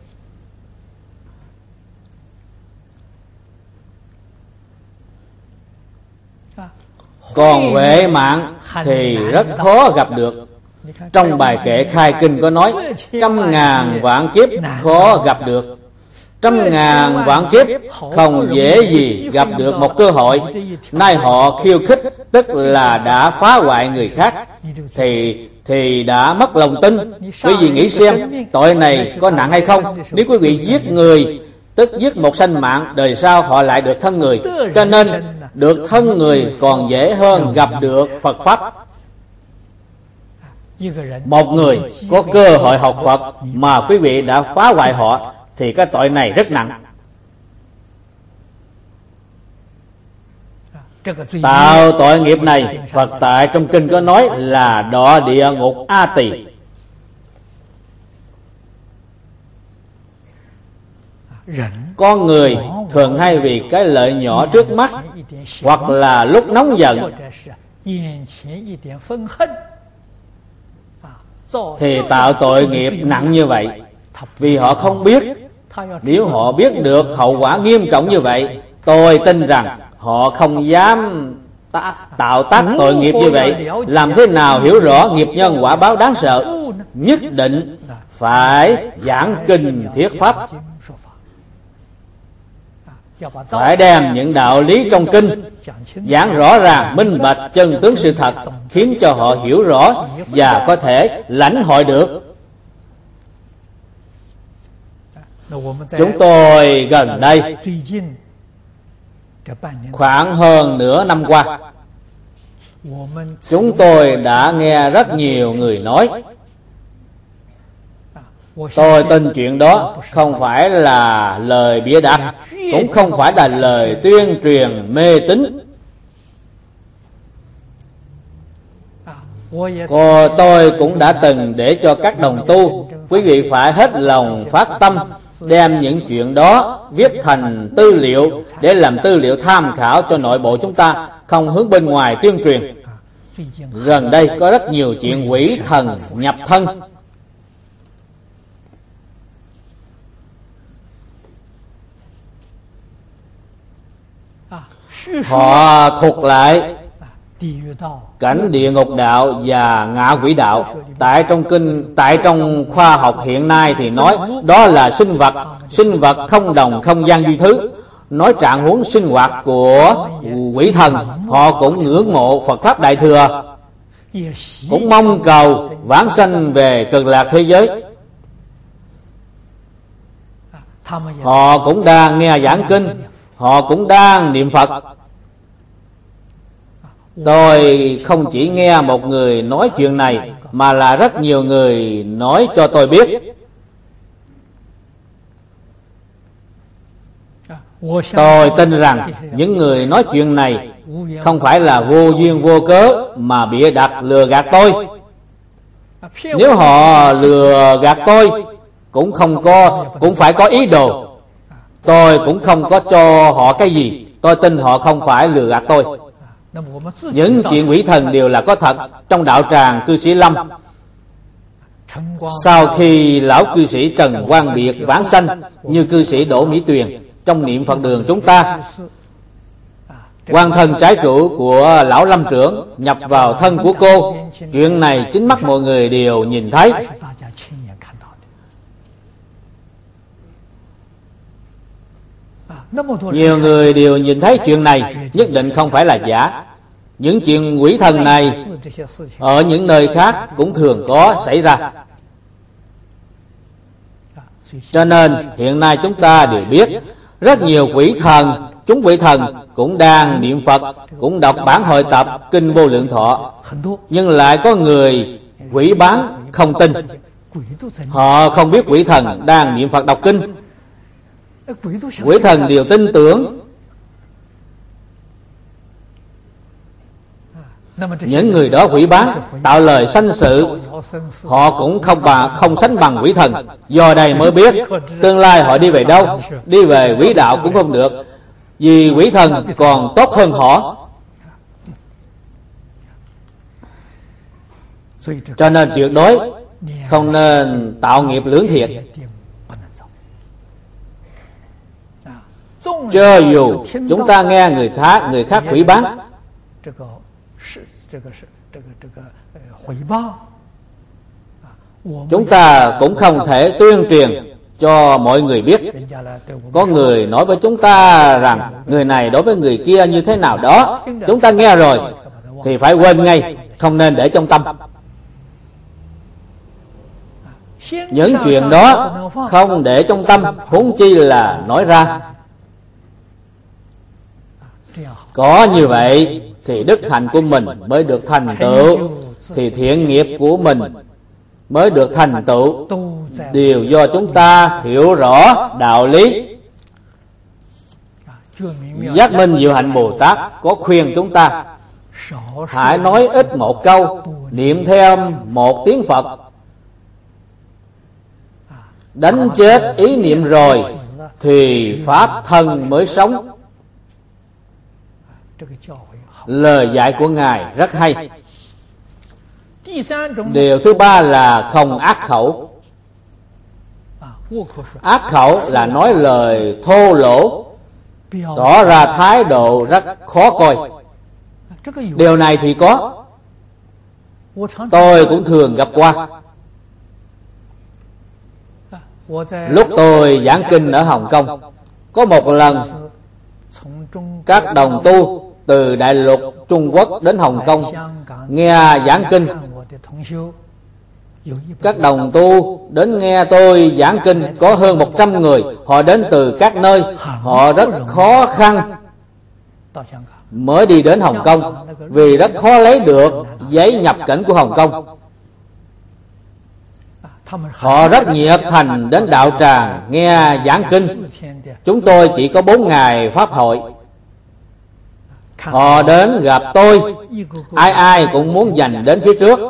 còn huệ mạng thì rất khó gặp được. Trong bài kệ khai kinh có nói, trăm ngàn vạn kiếp khó gặp được. Trăm ngàn vạn kiếp không dễ gì gặp được một cơ hội. Nay họ khiêu khích, tức là đã phá hoại người khác, Thì thì đã mất lòng tin. Quý vị nghĩ xem, tội này có nặng hay không? Nếu quý vị giết người, tức giết một sanh mạng, đời sau họ lại được thân người. Cho nên được thân người còn dễ hơn gặp được Phật Pháp. Một người có cơ hội học Phật mà quý vị đã phá hoại họ, thì cái tội này rất nặng. Tạo tội nghiệp này, Phật tại trong kinh có nói là đọa địa ngục A Tỳ. Con người thường hay vì cái lợi nhỏ trước mắt, hoặc là lúc nóng giận, thì tạo tội nghiệp nặng như vậy. Vì họ không biết. Nếu họ biết được hậu quả nghiêm trọng như vậy, tôi tin rằng họ không dám ta, tạo tác tội nghiệp như vậy. Làm thế nào hiểu rõ nghiệp nhân quả báo đáng sợ? Nhất định phải giảng kinh thuyết pháp, phải đem những đạo lý trong kinh giảng rõ ràng, minh bạch chân tướng sự thật, khiến cho họ hiểu rõ và có thể lãnh hội được. Chúng tôi gần đây, khoảng hơn nửa năm qua, chúng tôi đã nghe rất nhiều người nói. Tôi tin chuyện đó không phải là lời bịa đặt, cũng không phải là lời tuyên truyền mê tín. Cô tôi cũng đã từng để cho các đồng tu, quý vị phải hết lòng phát tâm đem những chuyện đó viết thành tư liệu để làm tư liệu tham khảo cho nội bộ chúng ta, không hướng bên ngoài tuyên truyền. Gần đây có rất nhiều chuyện quỷ thần nhập thân. Họ thuộc lại cảnh địa ngục đạo và ngạ quỷ đạo. Tại trong kinh, tại trong khoa học hiện nay thì nói đó là sinh vật, sinh vật không đồng không gian duy thứ. Nói trạng huống sinh hoạt của quỷ thần, họ cũng ngưỡng mộ Phật Pháp Đại Thừa, cũng mong cầu vãng sanh về Cực Lạc thế giới. Họ cũng đang nghe giảng kinh, họ cũng đang niệm Phật. Tôi không chỉ nghe một người nói chuyện này, mà là rất nhiều người nói cho tôi biết. Tôi tin rằng những người nói chuyện này không phải là vô duyên vô cớ mà bịa đặt lừa gạt tôi. Nếu họ lừa gạt tôi, cũng không có, cũng phải có ý đồ. Tôi cũng không có cho họ cái gì. Tôi tin họ không phải lừa gạt tôi. Những chuyện quỷ thần đều là có thật. Trong đạo tràng cư sĩ Lâm, sau khi lão cư sĩ Trần Quang Biệt vãng sanh, như cư sĩ Đỗ Mỹ Tuyền trong niệm Phật đường chúng ta, quan thân trái chủ của lão Lâm trưởng nhập vào thân của cô. Chuyện này chính mắt mọi người đều nhìn thấy. Nhiều người đều nhìn thấy chuyện này, nhất định không phải là giả. Những chuyện quỷ thần này ở những nơi khác cũng thường có xảy ra. Cho nên hiện nay chúng ta đều biết rất nhiều quỷ thần, chúng quỷ thần cũng đang niệm Phật, cũng đọc bản hội tập kinh Vô Lượng Thọ, nhưng lại có người quỷ bán không tin. Họ không biết quỷ thần đang niệm Phật đọc kinh. Quỷ thần đều tin tưởng. Những người đó hủy báng, tạo lời sanh sự, họ cũng không bằng không sánh bằng quỷ thần. Do đây mới biết tương lai họ đi về đâu. Đi về quỷ đạo cũng không được, vì quỷ thần còn tốt hơn họ. Cho nên tuyệt đối không nên tạo nghiệp lưỡng thiệt. Cho dù chúng ta nghe người khác người khác hủy báng, chúng ta cũng không thể tuyên truyền cho mọi người biết. Có người nói với chúng ta rằng người này đối với người kia như thế nào đó, chúng ta nghe rồi thì phải quên ngay, không nên để trong tâm. Những chuyện đó không để trong tâm, huống chi là nói ra. Có như vậy thì đức hạnh của mình mới được thành tựu, thì thiện nghiệp của mình mới được thành tựu. Đều do chúng ta hiểu rõ đạo lý. Giác Minh Diệu Hạnh Bồ Tát có khuyên chúng ta hãy nói ít một câu, niệm thêm một tiếng Phật, đánh chết ý niệm rồi thì pháp thân mới sống. Lời dạy của Ngài rất hay. Điều thứ ba là không ác khẩu. Ác khẩu là nói lời thô lỗ, tỏ ra thái độ rất khó coi. Điều này thì có, tôi cũng thường gặp qua. Lúc tôi giảng kinh ở Hồng Kông, có một lần các đồng tu từ đại lục Trung Quốc đến Hồng Kông nghe giảng kinh. Các đồng tu đến nghe tôi giảng kinh có hơn một trăm người. Họ đến từ các nơi, họ rất khó khăn mới đi đến Hồng Kông, vì rất khó lấy được giấy nhập cảnh của Hồng Kông. Họ rất nhiệt thành đến đạo tràng nghe giảng kinh. Chúng tôi chỉ có bốn ngày pháp hội. Họ đến gặp tôi, ai ai cũng muốn giành đến phía trước.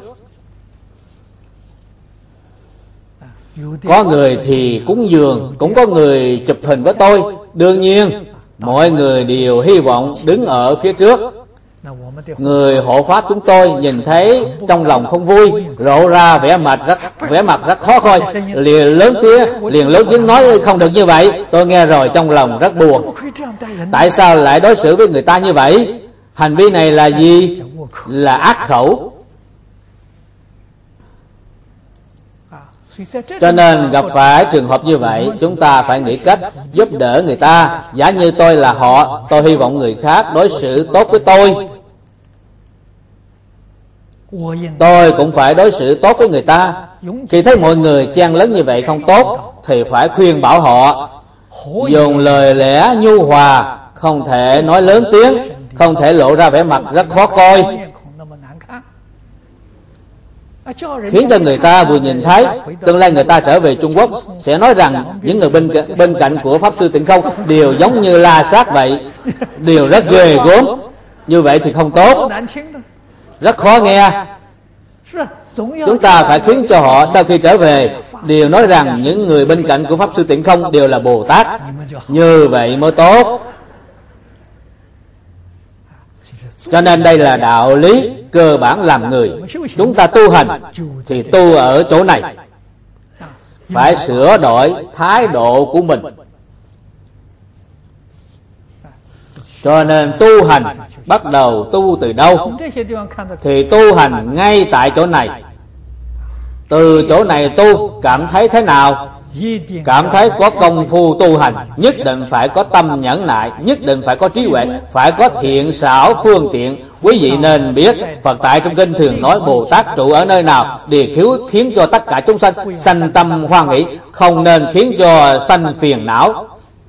Có người thì cúng dường, cũng có người chụp hình với tôi. Đương nhiên mọi người đều hy vọng đứng ở phía trước. Người hộ pháp chúng tôi nhìn thấy trong lòng không vui, lộ ra vẻ mặt rất vẻ mặt rất khó coi, liền lớn tiếng liền lớn tiếng nói không được như vậy. Tôi nghe rồi trong lòng rất buồn. Tại sao lại đối xử với người ta như vậy? Hành vi này là gì? Là ác khẩu. Cho nên gặp phải trường hợp như vậy, chúng ta phải nghĩ cách giúp đỡ người ta. Giả như tôi là họ, tôi hy vọng người khác đối xử tốt với tôi, tôi cũng phải đối xử tốt với người ta. Khi thấy mọi người chen lấn như vậy không tốt, thì phải khuyên bảo họ, dùng lời lẽ nhu hòa, không thể nói lớn tiếng, không thể lộ ra vẻ mặt rất khó coi, khiến cho người ta vừa nhìn thấy. Tương lai người ta trở về Trung Quốc sẽ nói rằng những người bên bên cạnh của Pháp Sư Tịnh Không đều giống như la sát vậy, đều rất ghê gớm. Như vậy thì không tốt, rất khó nghe. Chúng ta phải khiến cho họ sau khi trở về đều nói rằng những người bên cạnh của Pháp Sư Tịnh Không đều là Bồ Tát. Như vậy mới tốt. Cho nên đây là đạo lý cơ bản làm người. Chúng ta tu hành thì tu ở chỗ này, phải sửa đổi thái độ của mình. Cho nên tu hành bắt đầu tu từ đâu? Thì tu hành ngay tại chỗ này. Từ chỗ này tu cảm thấy thế nào? Cảm thấy có công phu tu hành, nhất định phải có tâm nhẫn nại, nhất định phải có trí huệ, phải có thiện xảo phương tiện. Quý vị nên biết Phật tại trong kinh thường nói Bồ Tát trụ ở nơi nào để khiếu khiến cho tất cả chúng sanh sanh tâm hoan hỷ, không nên khiến cho sanh phiền não.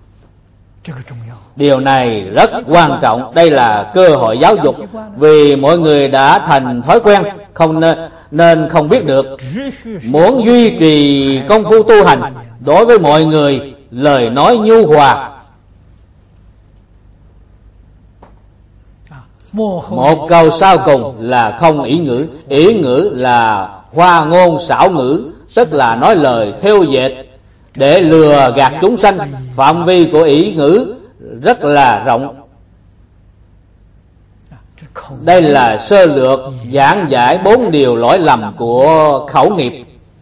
Điều này rất quan trọng. Đây là cơ hội giáo dục, vì mọi người đã thành thói quen, không nên, nên không biết được. Muốn duy trì công phu tu hành, đối với mọi người lời nói nhu hòa, Một câu sau cùng là không ý ngữ. Ý ngữ là hoa ngôn xảo ngữ, tức là nói lời thêu dệt để lừa gạt chúng sanh. Phạm vi của ý ngữ rất là rộng. Đây là sơ lược giảng giải bốn điều lỗi lầm của khẩu nghiệp.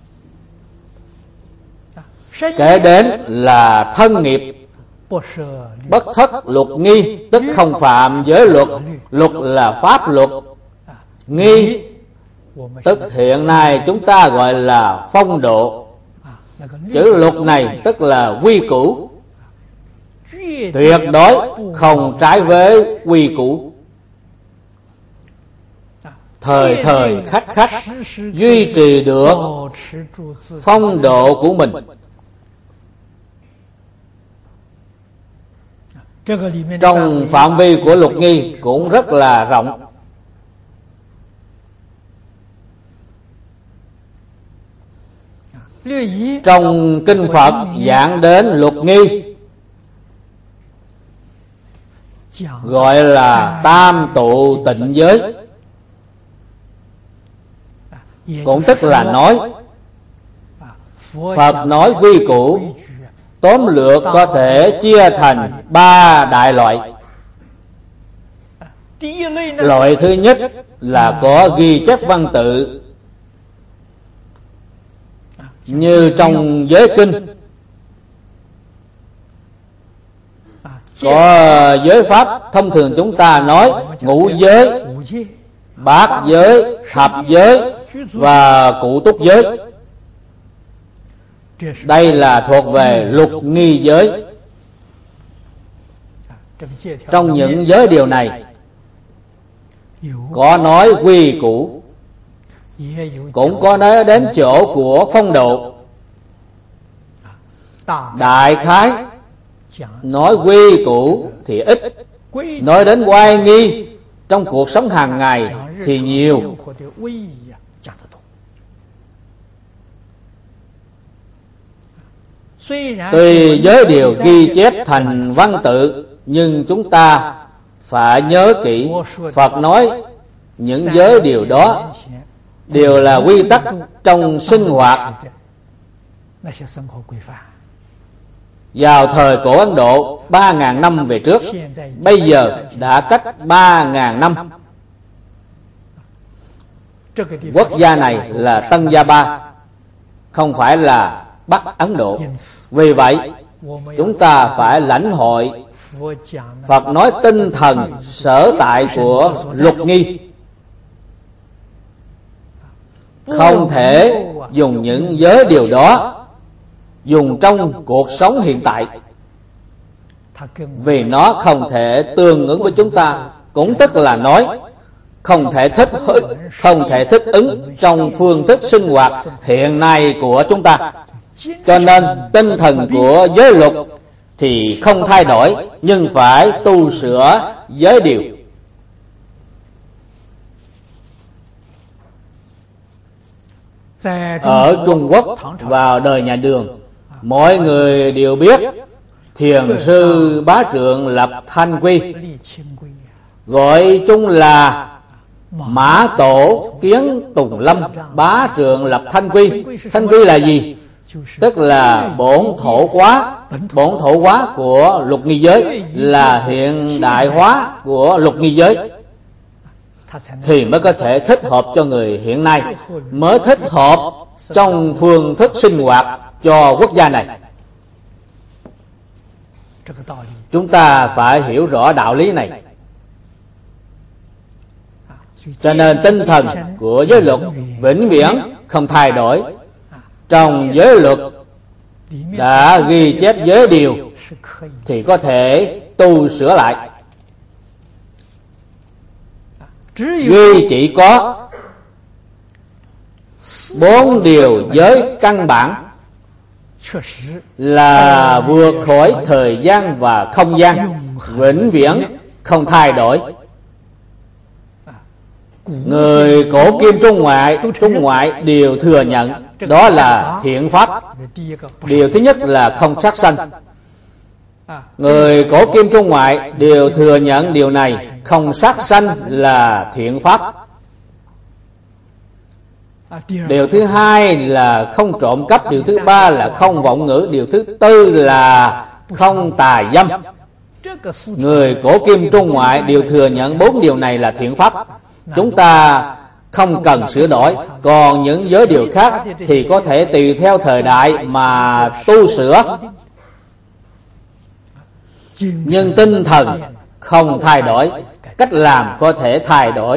Kể đến là thân nghiệp. Bất thất luật nghi, tức không phạm giới luật. Luật là pháp luật. Nghi, tức hiện nay chúng ta gọi là phong độ. Chữ luật này tức là quy củ, tuyệt đối không trái với quy củ. Thời thời khắc khắc duy trì được phong độ của mình. Trong phạm vi của luật nghi cũng rất là rộng. Trong kinh Phật giảng đến luật nghi gọi là tam tụ tịnh giới, cũng tức là nói Phật nói quy củ tóm lược có thể chia thành ba đại loại. Loại thứ nhất là có ghi chép văn tự, như trong giới kinh có giới pháp thông thường chúng ta nói ngũ giới, bát giới, thập giới và cụ túc giới. Đây là thuộc về luật nghi giới. Trong những giới điều này có nói quy củ, cũng có nói đến chỗ của phong độ. Đại khái nói quy củ thì ít, nói đến oai nghi trong cuộc sống hàng ngày thì nhiều. Tuy giới điều ghi chép thành văn tự, nhưng chúng ta phải nhớ kỹ, Phật nói những giới điều đó đều là quy tắc trong sinh hoạt. Vào thời cổ Ấn Độ ba ngàn năm về trước, bây giờ đã cách ba ngàn năm. Quốc gia này là Tân Gia Ba, không phải là Bắc Ấn Độ. Vì vậy chúng ta phải lãnh hội Phật nói tinh thần sở tại của luật nghi. Không thể dùng những giới điều đó dùng trong cuộc sống hiện tại, vì nó không thể tương ứng với chúng ta. Cũng tức là nói không thể thích không thể thích ứng trong phương thức sinh hoạt hiện nay của chúng ta. Cho nên tinh thần của giới luật thì không thay đổi, nhưng phải tu sửa giới điều. Ở Trung Quốc vào đời nhà Đường, mọi người đều biết Thiền sư Bá Trượng lập Thanh Quy, gọi chung là Mã Tổ Kiến Tùng Lâm. Bá Trượng lập Thanh Quy. Thanh Quy là gì? Tức là bổn thổ hóa. Bổn thổ hóa của luật nghi giới là hiện đại hóa của luật nghi giới, thì mới có thể thích hợp cho người hiện nay, mới thích hợp trong phương thức sinh hoạt cho quốc gia này. Chúng ta phải hiểu rõ đạo lý này. Cho nên tinh thần của giới luật vĩnh viễn không thay đổi. Trong giới luật đã ghi chép giới điều thì có thể tu sửa lại. Duy chỉ có bốn điều giới căn bản là vượt khỏi thời gian và không gian, vĩnh viễn không thay đổi. Người cổ kim Trung Ngoại Trung Ngoại đều thừa nhận, đó là thiện pháp. Điều thứ nhất là không sát sanh. Người cổ kim Trung Ngoại đều thừa nhận điều này. Không sát sanh là thiện pháp. Điều thứ hai là không trộm cắp. Điều thứ ba là không vọng ngữ. Điều thứ tư là không tà dâm. Người cổ kim Trung Ngoại đều thừa nhận bốn điều này là thiện pháp. Chúng ta không cần sửa đổi. Còn những giới điều khác thì có thể tùy theo thời đại mà tu sửa, nhưng tinh thần không thay đổi, cách làm có thể thay đổi.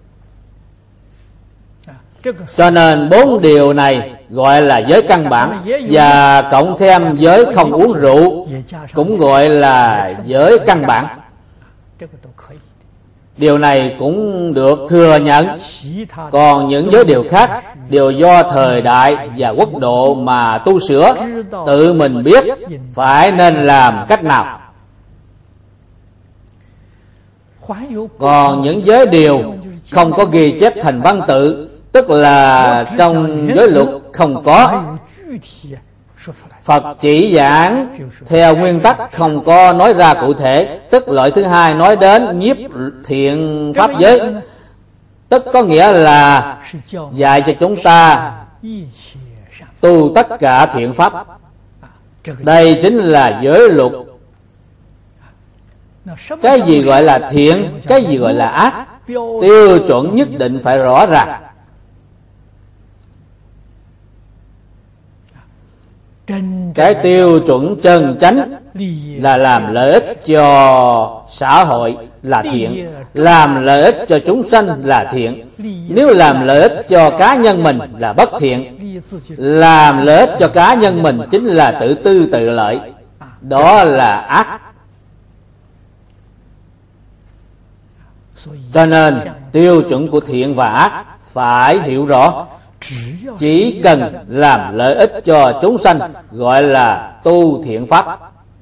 Cho nên bốn điều này gọi là giới căn bản, và cộng thêm giới không uống rượu cũng gọi là giới căn bản. Điều này cũng được thừa nhận. Còn những giới điều khác đều do thời đại và quốc độ mà tu sửa, tự mình biết phải nên làm cách nào. Còn những giới điều không có ghi chép thành văn tự, tức là trong giới luật không có. Phật chỉ giảng theo nguyên tắc, không có nói ra cụ thể. Tức loại thứ hai nói đến nhiếp thiện pháp giới, tức có nghĩa là dạy cho chúng ta tu tất cả thiện pháp. Đây chính là giới luật. Cái gì gọi là thiện, cái gì gọi là ác, tiêu chuẩn nhất định phải rõ ràng. Cái tiêu chuẩn chân chánh là làm lợi ích cho xã hội là thiện, làm lợi ích cho chúng sanh là thiện. Nếu làm lợi ích cho cá nhân mình là bất thiện. Làm lợi ích cho cá nhân mình chính là tự tư tự lợi, đó là ác. Cho nên tiêu chuẩn của thiện và ác phải hiểu rõ. Chỉ cần làm lợi ích cho chúng sanh gọi là tu thiện pháp.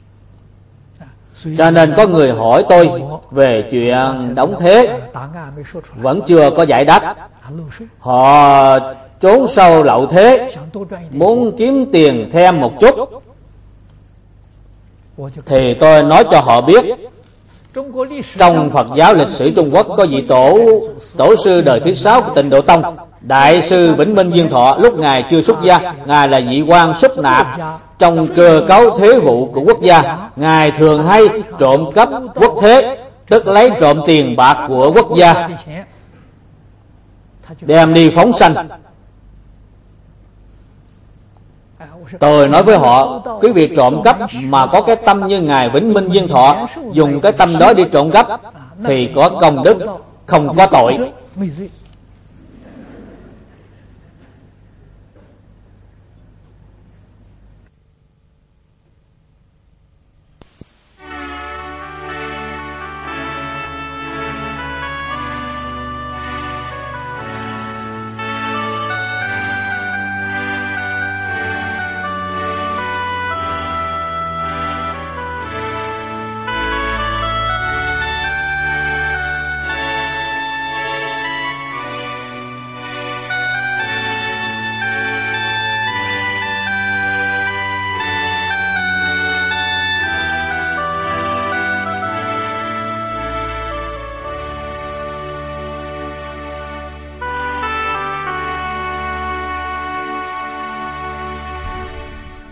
Cho nên có người hỏi tôi về chuyện đóng thế, vẫn chưa có giải đáp. Họ trốn sâu lậu thế, muốn kiếm tiền thêm một chút, thì tôi nói cho họ biết, trong Phật giáo lịch sử Trung Quốc có vị tổ tổ sư đời thứ sáu của Tịnh Độ Tông, Đại sư Vĩnh Minh Diên Thọ. Lúc Ngài chưa xuất gia, Ngài là vị quan súp nạp trong cơ cấu thuế vụ của quốc gia. Ngài thường hay trộm cắp quốc thế, tức lấy trộm tiền bạc của quốc gia đem đi phóng sanh. Tôi nói với họ, cái việc trộm cắp mà có cái tâm như Ngài Vĩnh Minh Diên Thọ, dùng cái tâm đó đi trộm cắp thì có công đức, không có tội.